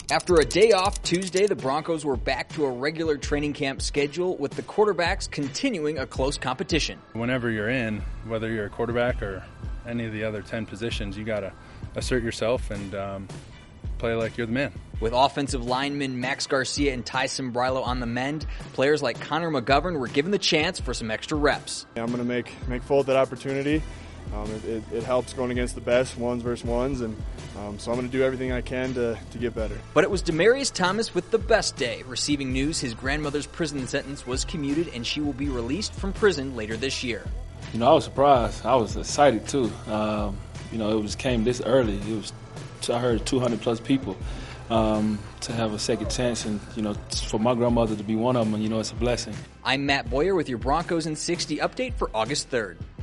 After a day off Tuesday, the Broncos were back to a regular training camp schedule with the quarterbacks continuing a close competition. Whenever you're in, whether you're a quarterback or any of the other 10 positions, you got to assert yourself and play like you're the man. With offensive linemen Max Garcia and Ty Sembrilo on the mend, players like Connor McGovern were given the chance for some extra reps. I'm going to make full of that opportunity. It helps going against the best, ones versus ones, and so I'm going to do everything I can to get better. But it was Demaryius Thomas with the best day, receiving news his grandmother's prison sentence was commuted and she will be released from prison later this year. I was surprised. I was excited too. It came this early. I heard 200+ people to have a second chance, and for my grandmother to be one of them, it's a blessing. I'm Matt Boyer with your Broncos in 60 update for August 3rd.